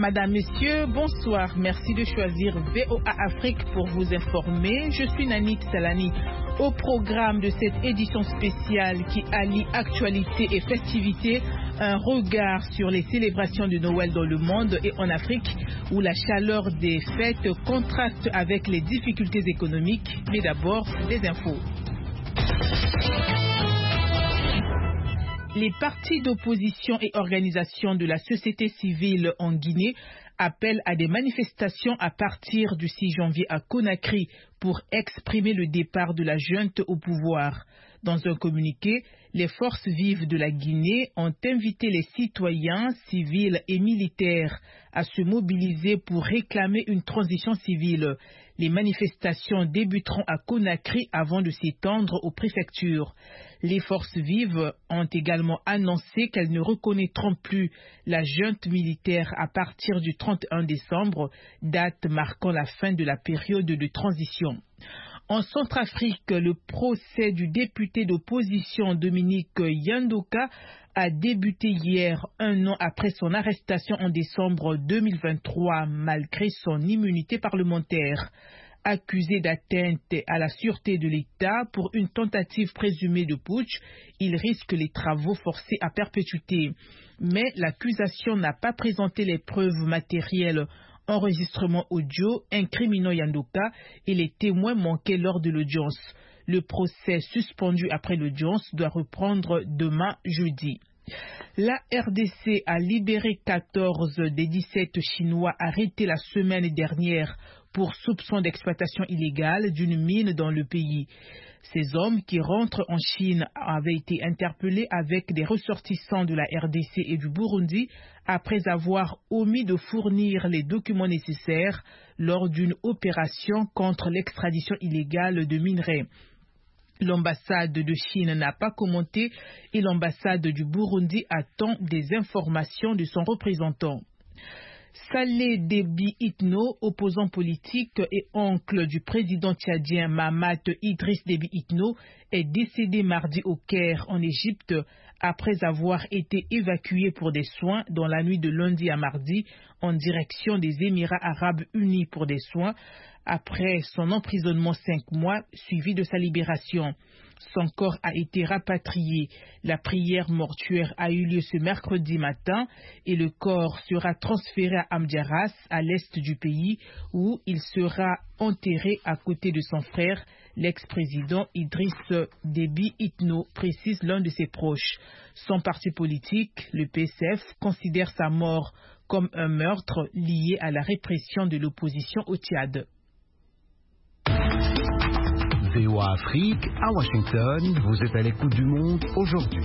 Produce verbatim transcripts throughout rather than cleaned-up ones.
Madame, Messieurs, bonsoir. Merci de choisir V O A Afrique pour vous informer. Je suis Nanit Salani. Au programme de cette édition spéciale qui allie actualité et festivité, un regard sur les célébrations de Noël dans le monde et en Afrique, où la chaleur des fêtes contraste avec les difficultés économiques. Mais d'abord, des infos. Les partis d'opposition et organisations de la société civile en Guinée appellent à des manifestations à partir du six janvier à Conakry pour exprimer le départ de la junte au pouvoir. Dans un communiqué, les forces vives de la Guinée ont invité les citoyens, civils et militaires à se mobiliser pour réclamer une transition civile. Les manifestations débuteront à Conakry avant de s'étendre aux préfectures. Les forces vives ont également annoncé qu'elles ne reconnaîtront plus la junte militaire à partir du trente et un décembre, date marquant la fin de la période de transition. En Centrafrique, le procès du député d'opposition Dominique Yandoka a débuté hier, un an après son arrestation en décembre deux mille vingt-trois, malgré son immunité parlementaire. Accusé d'atteinte à la sûreté de l'État pour une tentative présumée de putsch, il risque les travaux forcés à perpétuité. Mais l'accusation n'a pas présenté les preuves matérielles, enregistrement audio incriminant Yandoka et les témoins manqués lors de l'audience. Le procès suspendu après l'audience doit reprendre demain jeudi. La R D C a libéré quatorze des dix-sept Chinois arrêtés la semaine dernière pour soupçon d'exploitation illégale d'une mine dans le pays. Ces hommes qui rentrent en Chine avaient été interpellés avec des ressortissants de la R D C et du Burundi après avoir omis de fournir les documents nécessaires lors d'une opération contre l'extradition illégale de minerais. L'ambassade de Chine n'a pas commenté et l'ambassade du Burundi attend des informations de son représentant. Saleh Déby Itno, opposant politique et oncle du président tchadien Mahamat Idriss Déby Itno, est décédé mardi au Caire, en Égypte, après avoir été évacué pour des soins dans la nuit de lundi à mardi en direction des Émirats arabes unis pour des soins, après son emprisonnement cinq mois suivi de sa libération. Son corps a été rapatrié. La prière mortuaire a eu lieu ce mercredi matin et le corps sera transféré à Amdiaras, à l'est du pays, où il sera enterré à côté de son frère, l'ex-président Idriss Déby Itno, précise l'un de ses proches. Son parti politique, le P S F, considère sa mort comme un meurtre lié à la répression de l'opposition au Tchad. V O A Afrique, à Washington, vous êtes à l'écoute du monde aujourd'hui.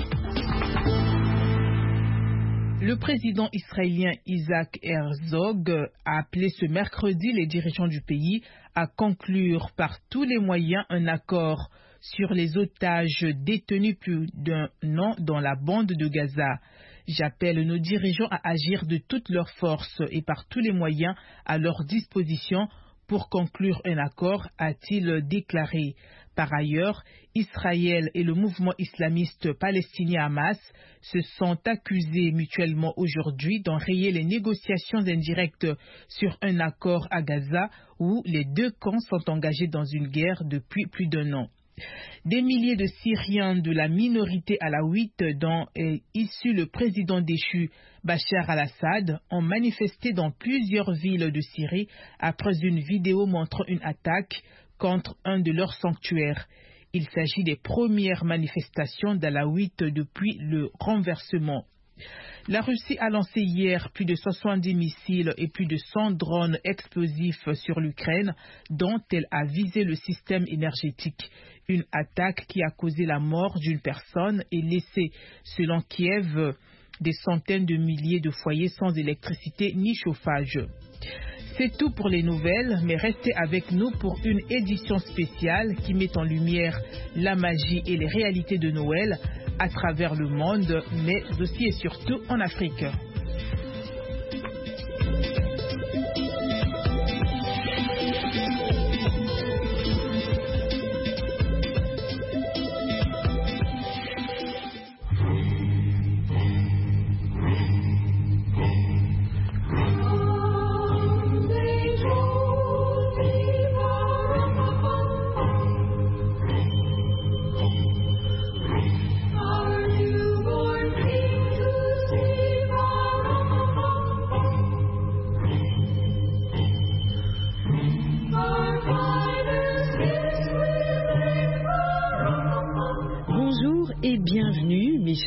Le président israélien Isaac Herzog a appelé ce mercredi les dirigeants du pays à conclure par tous les moyens un accord sur les otages détenus plus d'un an dans la bande de Gaza. J'appelle nos dirigeants à agir de toutes leurs forces et par tous les moyens à leur disposition pour conclure un accord, a-t-il déclaré. Par ailleurs, Israël et le mouvement islamiste palestinien Hamas se sont accusés mutuellement aujourd'hui d'enrayer les négociations indirectes sur un accord à Gaza où les deux camps sont engagés dans une guerre depuis plus d'un an. Des milliers de Syriens de la minorité alaouite dont est issu le président déchu Bachar al-Assad ont manifesté dans plusieurs villes de Syrie après une vidéo montrant une attaque contre un de leurs sanctuaires. Il s'agit des premières manifestations d'alaouites depuis le renversement. La Russie a lancé hier plus de soixante-dix missiles et plus de cent drones explosifs sur l'Ukraine, dont elle a visé le système énergétique. Une attaque qui a causé la mort d'une personne et laissé, selon Kiev, des centaines de milliers de foyers sans électricité ni chauffage. C'est tout pour les nouvelles, mais restez avec nous pour une édition spéciale qui met en lumière la magie et les réalités de Noël à travers le monde, mais aussi et surtout en Afrique.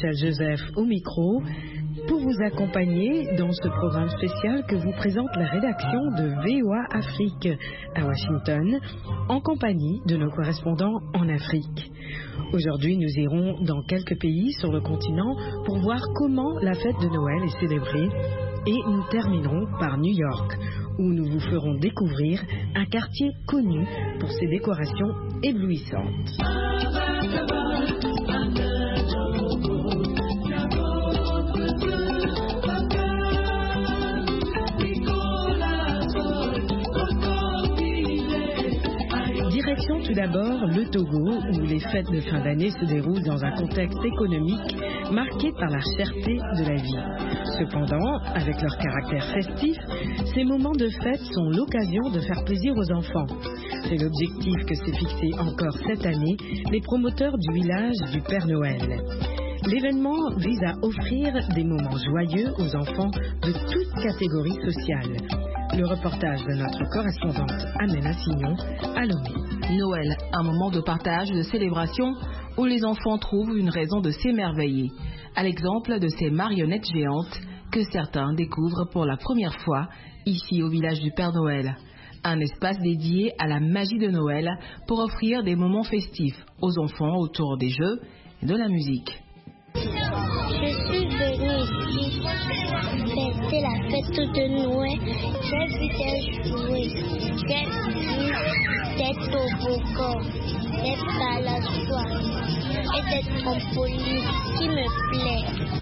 Michel Joseph au micro pour vous accompagner dans ce programme spécial que vous présente la rédaction de V O A Afrique à Washington en compagnie de nos correspondants en Afrique. Aujourd'hui, nous irons dans quelques pays sur le continent pour voir comment la fête de Noël est célébrée et nous terminerons par New York où nous vous ferons découvrir un quartier connu pour ses décorations éblouissantes. Direction tout d'abord le Togo, où les fêtes de fin d'année se déroulent dans un contexte économique marqué par la cherté de la vie. Cependant, avec leur caractère festif, ces moments de fête sont l'occasion de faire plaisir aux enfants. C'est l'objectif que s'est fixé encore cette année les promoteurs du village du Père Noël. L'événement vise à offrir des moments joyeux aux enfants de toutes catégories sociales. Le reportage de notre correspondante Amena Signon à Lomé. Noël, un moment de partage, de célébration où les enfants trouvent une raison de s'émerveiller, à l'exemple de ces marionnettes géantes que certains découvrent pour la première fois ici au village du Père Noël. Un espace dédié à la magie de Noël pour offrir des moments festifs aux enfants autour des jeux et de la musique. Je suis venue ici fêter la fête de Noël. J'ai vu des jouets, j'ai vu des toboggans, des balançoires et des trampolines qui me plaisent.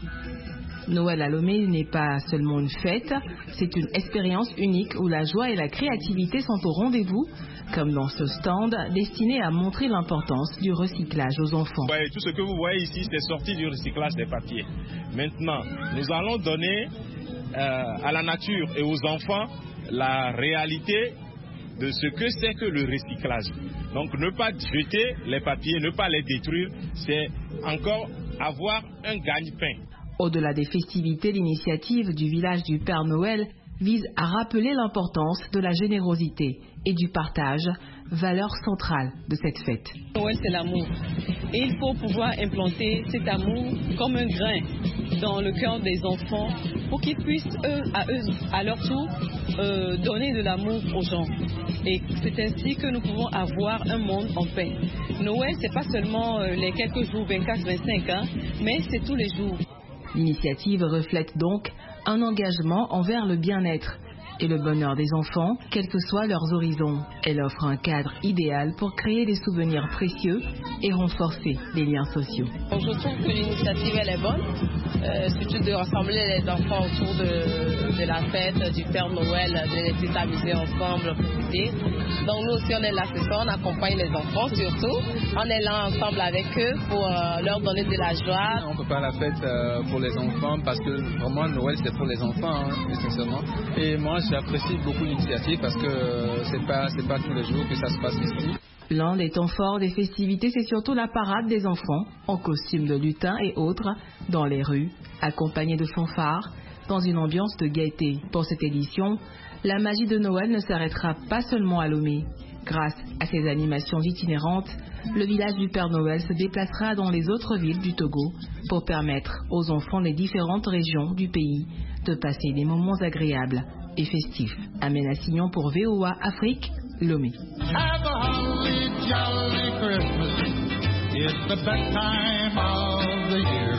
Noël à Lomé n'est pas seulement une fête, c'est une expérience unique où la joie et la créativité sont au rendez-vous, comme dans ce stand destiné à montrer l'importance du recyclage aux enfants. Ouais, tout ce que vous voyez ici, c'est sorti du recyclage des papiers. Maintenant, nous allons donner euh, à la nature et aux enfants la réalité de ce que c'est que le recyclage. Donc ne pas jeter les papiers, ne pas les détruire, c'est encore avoir un gagne-pain. Au-delà des festivités, l'initiative du village du Père Noël vise à rappeler l'importance de la générosité et du partage, valeur centrale de cette fête. Noël, c'est l'amour. Et il faut pouvoir implanter cet amour comme un grain dans le cœur des enfants pour qu'ils puissent, eux, à, eux, à leur tour, euh, donner de l'amour aux gens. Et c'est ainsi que nous pouvons avoir un monde en paix. Noël, c'est pas seulement euh, les quelques jours, vingt-quatre vingt-cinq, hein, mais c'est tous les jours. L'initiative reflète donc un engagement envers le bien-être et le bonheur des enfants, quels que soient leurs horizons. Elle offre un cadre idéal pour créer des souvenirs précieux et renforcer les liens sociaux. Donc, je trouve que l'initiative elle est bonne, euh, surtout de rassembler les enfants autour de, de la fête du Père Noël, de les laisser s'amuser ensemble, profiter. Donc nous aussi on est là ce soir, on accompagne les enfants surtout, on est là ensemble avec eux pour euh, leur donner de la joie. On ne peut pas la fête euh, pour les enfants parce que vraiment Noël c'est pour les enfants, hein, essentiellement. Et moi j'apprécie beaucoup l'initiative parce que euh, c'est pas, c'est pas tous les jours que ça se passe ici. L'un des temps forts des festivités, c'est surtout la parade des enfants, en costume de lutin et autres, dans les rues, accompagnés de fanfares, dans une ambiance de gaieté. Pour cette édition, la magie de Noël ne s'arrêtera pas seulement à Lomé. Grâce à ces animations itinérantes, le village du Père Noël se déplacera dans les autres villes du Togo pour permettre aux enfants des différentes régions du pays de passer des moments agréables et festifs. Amena Signon pour V O A Afrique, Lomé. Have a holly jolly Christmas. It's the best time of the year.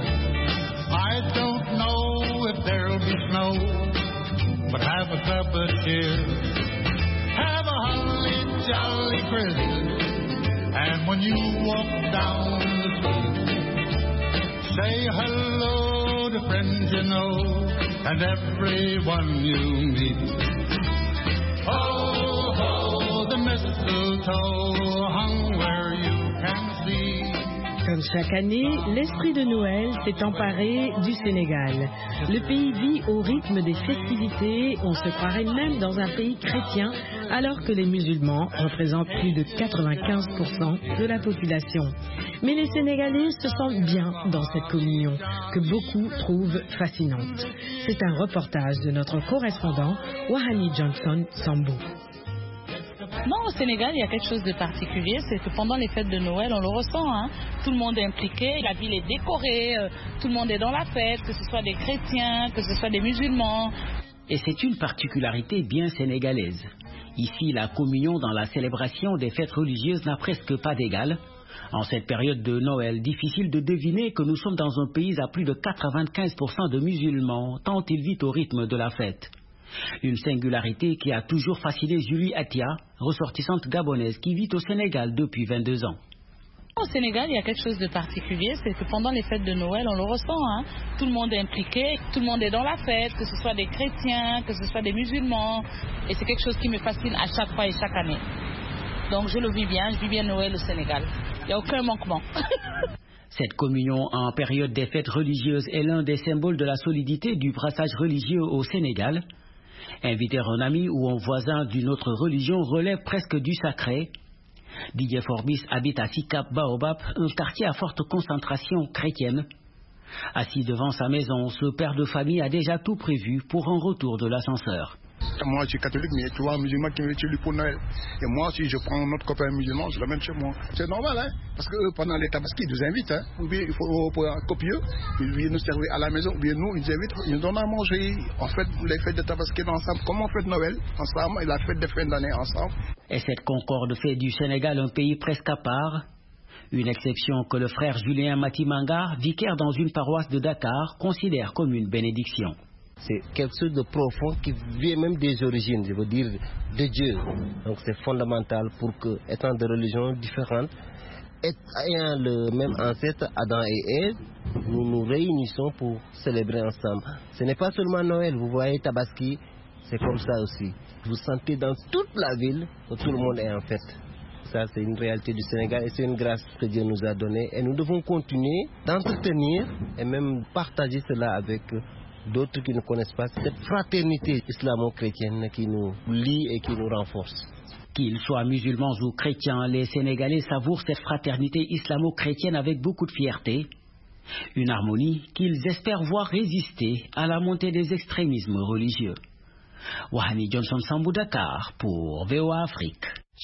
I don't know if there'll be snow, but have a cup of cheer. Have a holly jolly Christmas. And when you walk down the street, say hello to friends you know and everyone you meet. Oh, oh, the mistletoe hung where you can see. Comme chaque année, l'esprit de Noël s'est emparé du Sénégal. Le pays vit au rythme des festivités, on se croirait même dans un pays chrétien, alors que les musulmans représentent plus de quatre-vingt-quinze pour cent de la population. Mais les Sénégalais se sentent bien dans cette communion, que beaucoup trouvent fascinante. C'est un reportage de notre correspondant, Wahani Johnson Sambou. Non, au Sénégal, il y a quelque chose de particulier, c'est que pendant les fêtes de Noël, on le ressent, hein, tout le monde est impliqué, la ville est décorée, euh, tout le monde est dans la fête, que ce soit des chrétiens, que ce soit des musulmans. Et c'est une particularité bien sénégalaise. Ici, la communion dans la célébration des fêtes religieuses n'a presque pas d'égal. En cette période de Noël, difficile de deviner que nous sommes dans un pays à plus de quatre-vingt-quinze pour cent de musulmans, tant il vit au rythme de la fête. Une singularité qui a toujours fasciné Julie Atia, ressortissante gabonaise qui vit au Sénégal depuis vingt-deux ans. Au Sénégal, il y a quelque chose de particulier, c'est que pendant les fêtes de Noël, on le ressent, hein, tout le monde est impliqué, tout le monde est dans la fête, que ce soit des chrétiens, que ce soit des musulmans, et c'est quelque chose qui me fascine à chaque fois et chaque année. Donc je le vis bien, je vis bien Noël au Sénégal. Il n'y a aucun manquement. Cette communion en période des fêtes religieuses est l'un des symboles de la solidité du brassage religieux au Sénégal. Inviter un ami ou un voisin d'une autre religion relève presque du sacré. Didier Forbis habite à Sikap Baobab, un quartier à forte concentration chrétienne. Assis devant sa maison, ce père de famille a déjà tout prévu pour un retour de l'ascenseur. Moi, je suis catholique, mais tu vois un musulman qui me chez lui pour Noël. Et moi, si je prends notre copain musulman, je l'amène chez moi. C'est normal, hein, parce que pendant les tabaski, ils nous invitent, hein. Ou bien il faut pour un copieux, ils viennent nous servir à la maison, ou bien nous, ils nous invitent, ils nous donnent à manger. On fait les fêtes de tabaski ensemble, comme on fait Noël ensemble, et la fête de fin d'année ensemble. Et cette concorde fait du Sénégal un pays presque à part. Une exception que le frère Julien Matimanga, vicaire dans une paroisse de Dakar, considère comme une bénédiction. C'est quelque chose de profond qui vient même des origines, je veux dire, de Dieu. Donc c'est fondamental pour que, étant de religions différentes, ayant le même ancêtre, Adam et Ève, nous nous réunissons pour célébrer ensemble. Ce n'est pas seulement Noël, vous voyez Tabaski, c'est comme ça aussi. Vous sentez dans toute la ville que tout le monde est en fête. Ça, c'est une réalité du Sénégal et c'est une grâce que Dieu nous a donnée. Et nous devons continuer d'entretenir et même partager cela avec d'autres qui ne connaissent pas cette fraternité islamo-chrétienne qui nous lie et qui nous renforce. Qu'ils soient musulmans ou chrétiens, les Sénégalais savourent cette fraternité islamo-chrétienne avec beaucoup de fierté. Une harmonie qu'ils espèrent voir résister à la montée des extrémismes religieux. Wahani Johnson Sambou, Dakar pour V O A Afrique.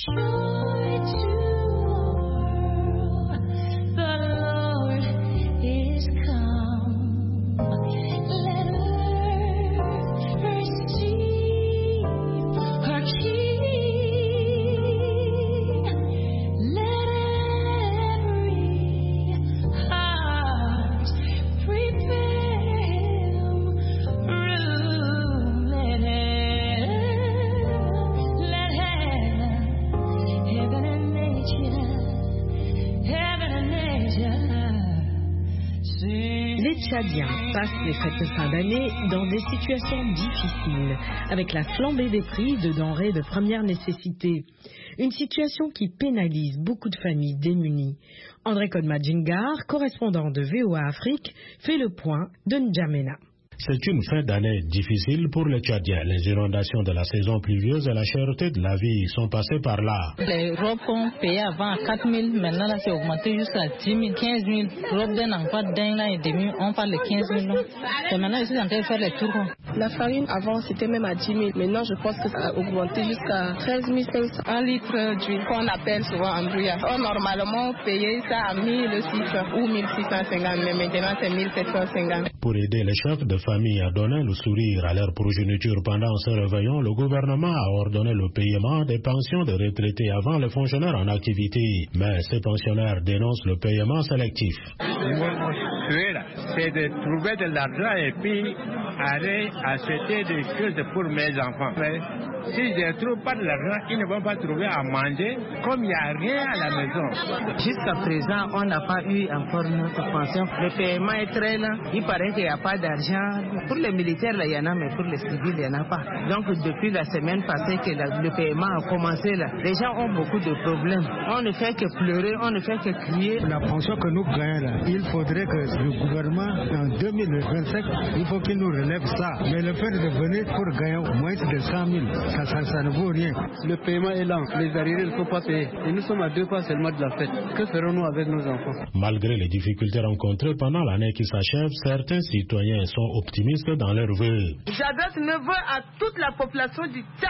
Les Tchadiens passent les fêtes de fin d'année dans des situations difficiles, avec la flambée des prix de denrées de première nécessité. Une situation qui pénalise beaucoup de familles démunies. André Kodma-Djingar, correspondant de V O A Afrique, fait le point de N'Djamena. C'est une fin d'année difficile pour les Tchadiens. Les inondations de la saison pluvieuse et la cherté de la vie sont passées par là. Les robes qu'on payait avant à quatre mille, maintenant là c'est augmenté jusqu'à dix mille, quinze mille. Robes d'un enfant d'un an et demi, on parle de quinze mille. Et maintenant je suis en train de faire les tours. La farine avant c'était même à dix mille. Maintenant je pense que ça a augmenté jusqu'à treize mille cinq cents. Un litre d'huile qu'on appelle souvent en brouillard. On normalement payait ça à mille six cents ou mille six cent cinquante, mais maintenant c'est mille sept cent cinquante. Pour aider les chefs de famille à donner le sourire à leur progéniture pendant ce réveillon, le gouvernement a ordonné le paiement des pensions de retraités avant les fonctionnaires en activité. Mais ces pensionnaires dénoncent le paiement sélectif. C'est de trouver de l'argent et puis aller acheter des choses pour mes enfants. Mais si je ne trouve pas de l'argent, ils ne vont pas trouver à manger, comme il n'y a rien à la maison. Jusqu'à présent, on n'a pas eu encore notre pension. Le paiement est très lent. Il paraît qu'il n'y a pas d'argent. Pour les militaires, là, il y en a, mais pour les civils, il n'y en a pas. Donc, depuis la semaine passée que la, le paiement a commencé, là, les gens ont beaucoup de problèmes. On ne fait que pleurer, on ne fait que crier. La pension que nous gagnons, là, il faudrait que le gouvernement, en deux mille vingt-cinq, il faut qu'il nous relève ça. Mais le fait de venir pour gagner moins de cent mille, ça, ça, ça ne vaut rien. Le paiement est lent. Les arriérés ne sont pas payés. Et nous sommes à deux pas seulement de la fête. Que ferons-nous avec nos enfants? Malgré les difficultés rencontrées pendant l'année qui s'achève, certains citoyens sont optimistes dans leurs vœux. J'adresse mes vœux à toute la population du Tchad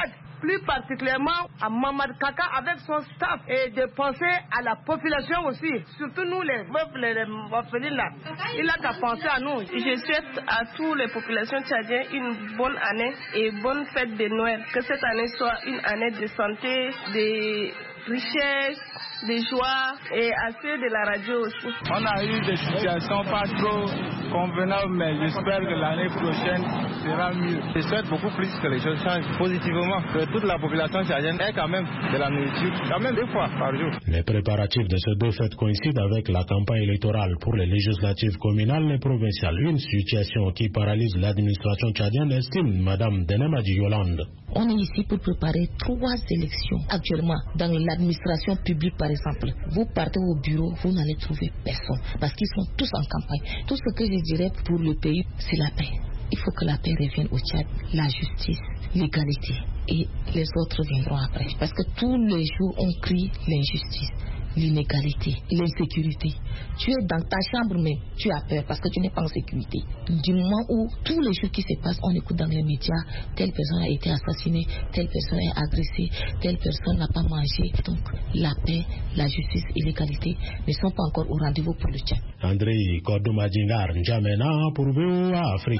plus particulièrement à Mamad Kaka avec son staff, et de penser à la population aussi, surtout nous les peuples, les orphelins là. Il a qu'à penser à nous. Je souhaite à toutes les populations tchadiennes une bonne année et bonne fête de Noël. Que cette année soit une année de santé, de richesse, de joie et assez de la radio aussi. On a eu des situations pas trop convenables, mais j'espère que l'année prochaine sera mieux. Je souhaite beaucoup plus que les choses changent positivement, que toute la population tchadienne ait quand même de la nourriture, quand même deux fois par jour. Les préparatifs de ces deux fêtes coïncident avec la campagne électorale pour les législatives communales et provinciales. Une situation qui paralyse l'administration tchadienne, estime Madame Denemadi Yolande. On est ici pour préparer trois élections actuellement dans l'administration publique, par exemple. Vous partez au bureau, vous n'allez trouver personne parce qu'ils sont tous en campagne. Tout ce que je dirais pour le pays, c'est la paix. Il faut que la paix revienne au Tchad, la justice, l'égalité, et les autres viendront après. Parce que tous les jours, on crie l'injustice, l'inégalité, l'insécurité. Tu es dans ta chambre même, tu as peur parce que tu n'es pas en sécurité. Du moment où tous les jours qui se passent, on écoute dans les médias, telle personne a été assassinée, telle personne est agressée, telle personne n'a pas mangé. Donc la paix, la justice et l'égalité ne sont pas encore au rendez-vous pour le Tchad. André Kordomadingar N'Djamena pour V O A Afrique.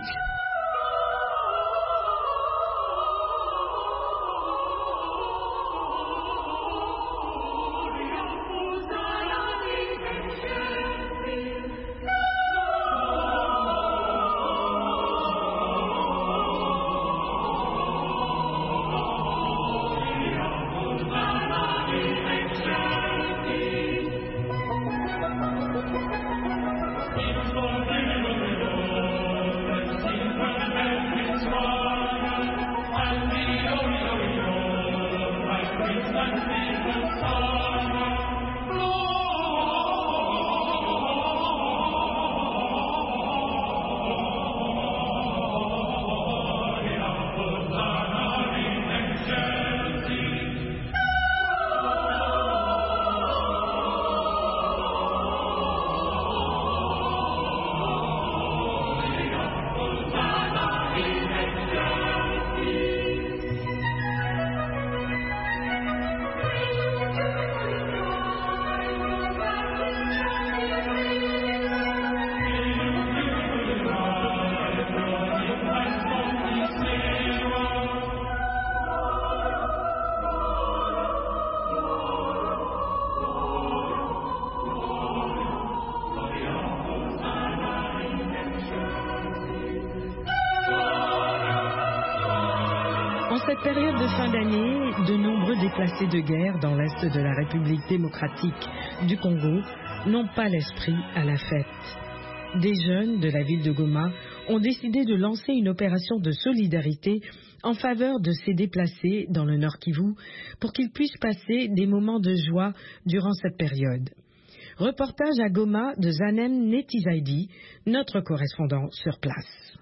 En cette période de fin d'année, de nombreux déplacés de guerre dans l'est de la République démocratique du Congo n'ont pas l'esprit à la fête. Des jeunes de la ville de Goma ont décidé de lancer une opération de solidarité en faveur de ces déplacés dans le Nord Kivu pour qu'ils puissent passer des moments de joie durant cette période. Reportage à Goma de Zanem Netizaidi, notre correspondant sur place.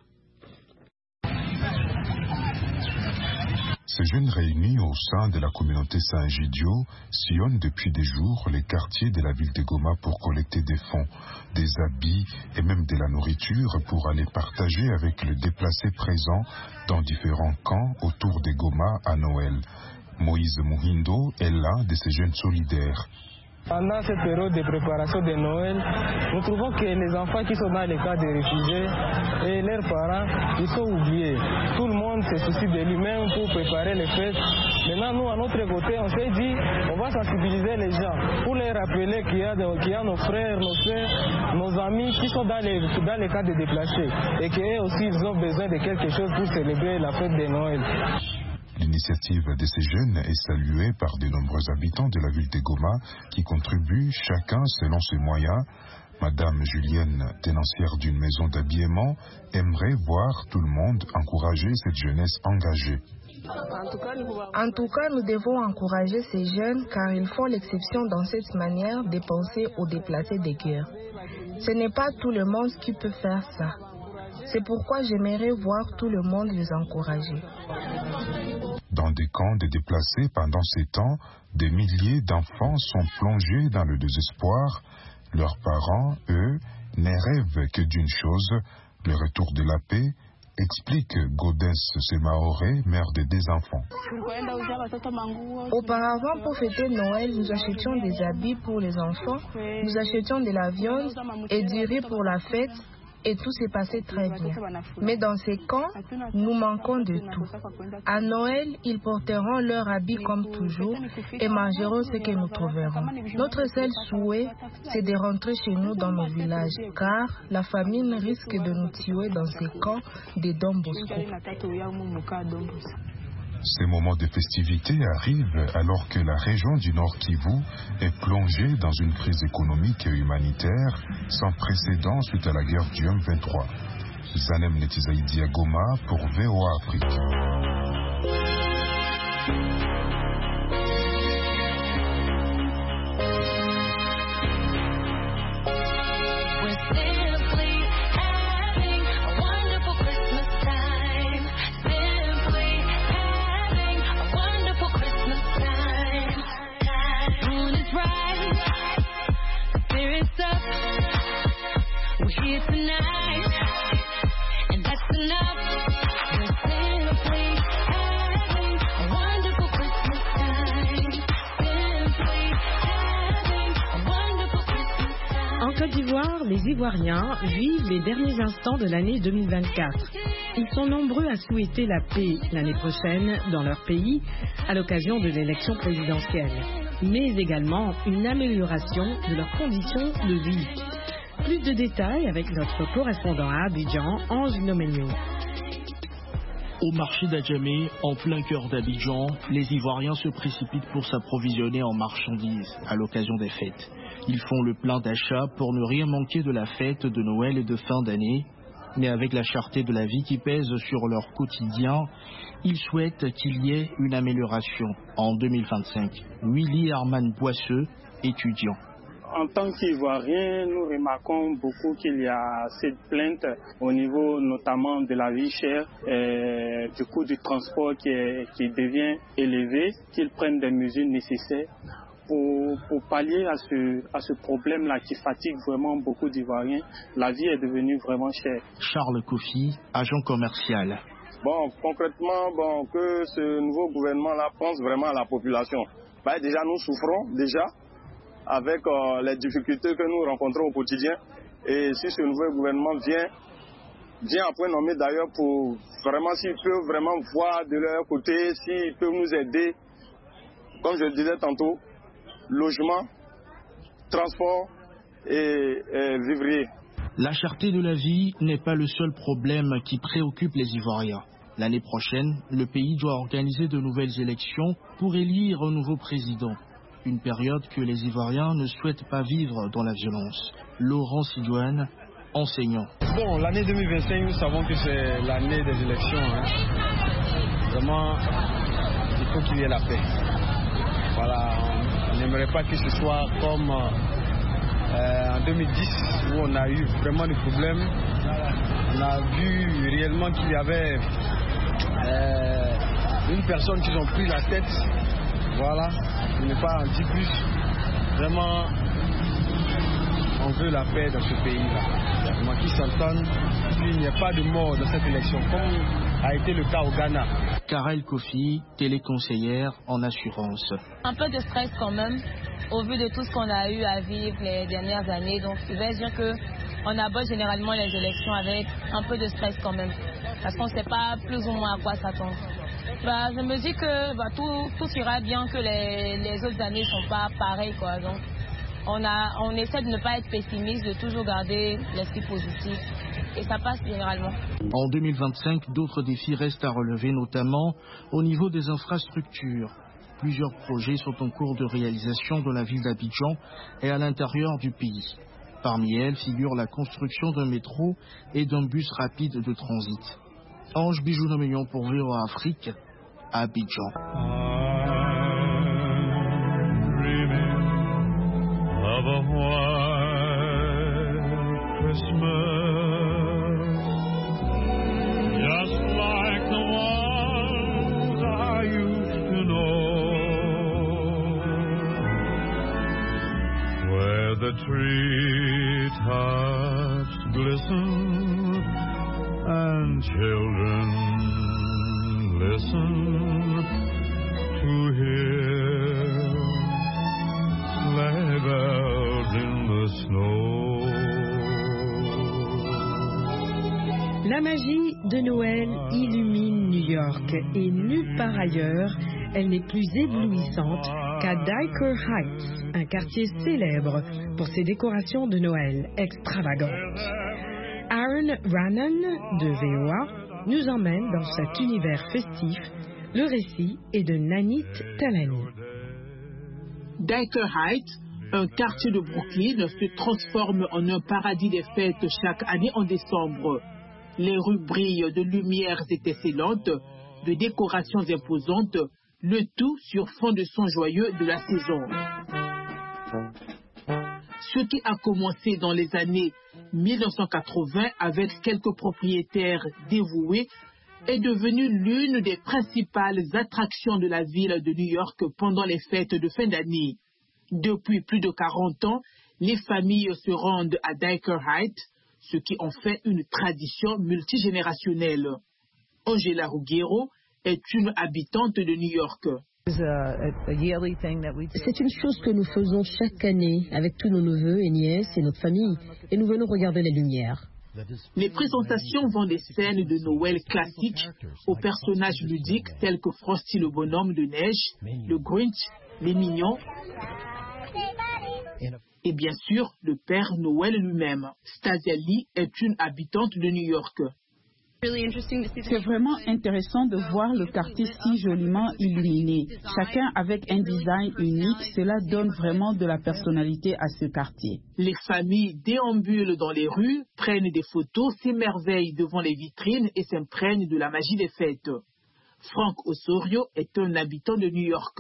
Ces jeunes réunis au sein de la communauté Saint-Egidio sillonnent depuis des jours les quartiers de la ville de Goma pour collecter des fonds, des habits et même de la nourriture pour aller partager avec les déplacés présents dans différents camps autour de Goma à Noël. Moïse Muhindo est l'un de ces jeunes solidaires. Pendant cette période de préparation de Noël, nous trouvons que les enfants qui sont dans les cas de réfugiés et leurs parents, ils sont oubliés. Tout le monde se soucie de lui-même pour préparer les fêtes. Maintenant, nous, à notre côté, on s'est dit, on va sensibiliser les gens pour les rappeler qu'il y a, de, qu'il y a nos frères, nos soeurs, nos amis qui sont dans les, dans les cas de déplacés et qu'eux aussi, ils ont besoin de quelque chose pour célébrer la fête de Noël. L'initiative de ces jeunes est saluée par de nombreux habitants de la ville de Goma qui contribuent chacun selon ses moyens. Madame Julienne, tenancière d'une maison d'habillement, aimerait voir tout le monde encourager cette jeunesse engagée. En tout cas, nous devons encourager ces jeunes car ils font l'exception dans cette manière de penser aux déplacés de guerre. Ce n'est pas tout le monde qui peut faire ça. C'est pourquoi j'aimerais voir tout le monde les encourager. Dans des camps de déplacés pendant ces temps, des milliers d'enfants sont plongés dans le désespoir. Leurs parents, eux, ne rêvent que d'une chose, le retour de la paix explique Gaudens Semaoré, mère de deux enfants. Auparavant, pour fêter Noël, nous achetions des habits pour les enfants, nous achetions de la viande et du riz pour la fête. Et tout s'est passé très bien. Mais dans ces camps, nous manquons de tout. À Noël, ils porteront leurs habits comme toujours et mangeront ce que nous trouverons. Notre seul souhait, c'est de rentrer chez nous dans nos villages, car la famine risque de nous tuer dans ces camps de Don Bosco. Ces moments de festivité arrivent alors que la région du Nord Kivu est plongée dans une crise économique et humanitaire sans précédent suite à la guerre du M vingt-trois. Zanem Netizaïdi à Goma pour V O A Afrique. En Côte d'Ivoire, les Ivoiriens vivent les derniers instants de l'année deux mille vingt-quatre. Ils sont nombreux à souhaiter la paix l'année prochaine dans leur pays à l'occasion de l'élection présidentielle, mais également une amélioration de leurs conditions de vie. Plus de détails avec notre correspondant à Abidjan, Ange Nomenio. Au marché d'Adjamé, en plein cœur d'Abidjan, les Ivoiriens se précipitent pour s'approvisionner en marchandises à l'occasion des fêtes. Ils font le plein d'achats pour ne rien manquer de la fête de Noël et de fin d'année. Mais avec la cherté de la vie qui pèse sur leur quotidien, ils souhaitent qu'il y ait une amélioration en deux mille vingt-cinq. Willy Arman Boisseux, étudiant. En tant qu'Ivoiriens, nous remarquons beaucoup qu'il y a cette plainte au niveau notamment de la vie chère, et du coût du transport qui, est, qui devient élevé, qu'ils prennent des mesures nécessaires pour, pour pallier à ce, à ce problème-là qui fatigue vraiment beaucoup d'Ivoiriens. La vie est devenue vraiment chère. Charles Kofi, agent commercial. Bon, concrètement, bon, que ce nouveau gouvernement-là pense vraiment à la population. Ben, déjà, nous souffrons déjà avec euh, les difficultés que nous rencontrons au quotidien. Et si ce nouveau gouvernement vient, vient après nommer d'ailleurs pour vraiment, s'ils peuvent vraiment voir de leur côté, s'ils peuvent nous aider, comme je le disais tantôt, logement, transport et, et vivrier. La cherté de la vie n'est pas le seul problème qui préoccupe les Ivoiriens. L'année prochaine, le pays doit organiser de nouvelles élections pour élire un nouveau président. Une période que les Ivoiriens ne souhaitent pas vivre dans la violence. Laurent Sidouane, enseignant. Bon, l'année deux mille vingt-cinq, nous savons que c'est l'année des élections. Hein. Vraiment, il faut qu'il y ait la paix. Voilà, on n'aimerait pas que ce soit comme euh, en deux mille dix, où on a eu vraiment des problèmes. On a vu réellement qu'il y avait euh, une personne qui ont pris la tête. Voilà, je n'ai pas en dit plus. Vraiment, on veut la paix dans ce pays-là. Vraiment, qu'ils s'entendent, qu'il n'y ait pas de mort dans cette élection, comme a été le cas au Ghana. Karel Kofi, téléconseillère en assurance. Un peu de stress quand même, au vu de tout ce qu'on a eu à vivre les dernières années. Donc, je vais dire qu'on aborde généralement les élections avec un peu de stress quand même. Parce qu'on ne sait pas plus ou moins à quoi s'attendre. Bah, je me dis que bah, tout, tout ira bien, que les, les autres années ne sont pas pareilles, quoi. Donc, on, a, on essaie de ne pas être pessimiste, de toujours garder l'esprit positif. Et ça passe généralement. En deux mille vingt-cinq, d'autres défis restent à relever, notamment au niveau des infrastructures. Plusieurs projets sont en cours de réalisation dans la ville d'Abidjan et à l'intérieur du pays. Parmi elles figure la construction d'un métro et d'un bus rapide de transit. Ange Bijou-Nomignon pour V O A Afrique, à Abidjan. Of a white Christmas, just like the ones I used to know, where the treetops glisten And children, listen to hear sleigh bells in the snow. La magie de Noël illumine New York et nulle part ailleurs, elle n'est plus éblouissante qu'à Dyker Heights, un quartier célèbre pour ses décorations de Noël extravagantes. Aaron Rannan de V O A nous emmène dans cet univers festif. Le récit est de Nanit Talani. Dyker Heights, un quartier de Brooklyn, se transforme en un paradis des fêtes chaque année en décembre. Les rues brillent de lumières étincelantes, de décorations imposantes, le tout sur fond de son joyeux de la saison. Ce qui a commencé dans les années mille neuf cent quatre-vingts avec quelques propriétaires dévoués est devenu l'une des principales attractions de la ville de New York pendant les fêtes de fin d'année. Depuis plus de quarante ans, les familles se rendent à Dyker Heights, ce qui en fait une tradition multigénérationnelle. Angela Ruggiero est une habitante de New York. C'est une chose que nous faisons chaque année avec tous nos neveux et nièces et notre famille, et nous venons regarder les lumières. Les présentations vont des scènes de Noël classiques aux personnages ludiques tels que Frosty le bonhomme de neige, le Grinch, les Mignons et bien sûr le Père Noël lui-même. Stasia Lee est une habitante de New York. C'est vraiment intéressant de voir le quartier si joliment illuminé. Chacun avec un design unique, cela donne vraiment de la personnalité à ce quartier. Les familles déambulent dans les rues, prennent des photos, s'émerveillent devant les vitrines et s'imprègnent de la magie des fêtes. Frank Osorio est un habitant de New York.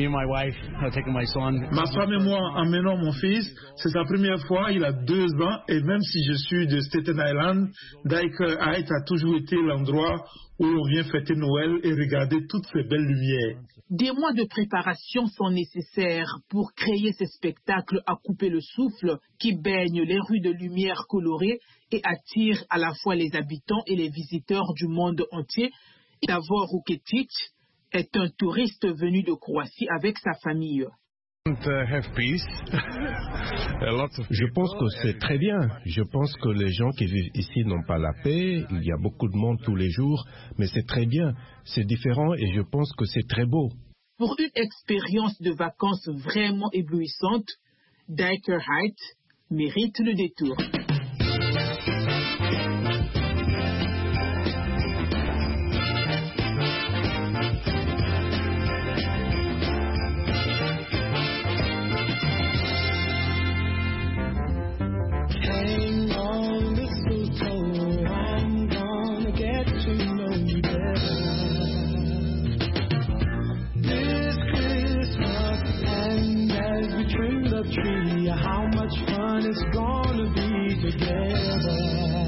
Ma femme et moi emmenons mon fils. C'est sa première fois, il a deux ans et même si je suis de Staten Island, Dyker Heights a toujours été l'endroit où l'on vient fêter Noël et regarder toutes ces belles lumières. Des mois de préparation sont nécessaires pour créer ces spectacles à couper le souffle qui baignent les rues de lumière colorées et attirent à la fois les habitants et les visiteurs du monde entier. Davor Ruketic est un touriste venu de Croatie avec sa famille. Je pense que c'est très bien. Je pense que les gens qui vivent ici n'ont pas la paix. Il y a beaucoup de monde tous les jours, mais c'est très bien. C'est différent et je pense que c'est très beau. Pour une expérience de vacances vraiment éblouissante, Dyker Heights mérite le détour. How much fun it's gonna be together.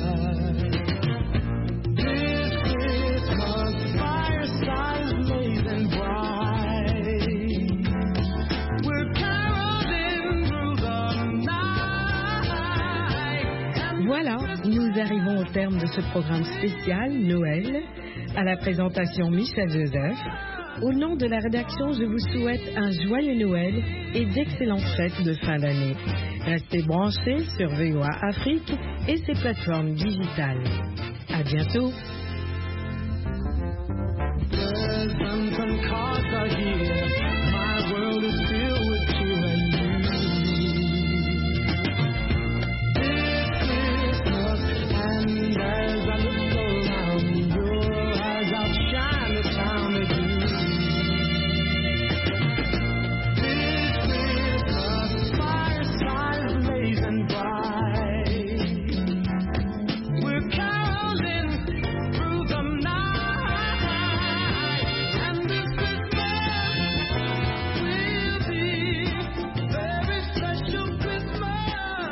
This Christmas, firesides blazing bright. We're caroling through the night. Voilà, nous arrivons au terme de ce programme spécial Noël. À la présentation Michel Joseph. Au nom de la rédaction, je vous souhaite un joyeux Noël et d'excellentes fêtes de fin d'année. Restez branchés sur V O A Afrique et ses plateformes digitales. À bientôt.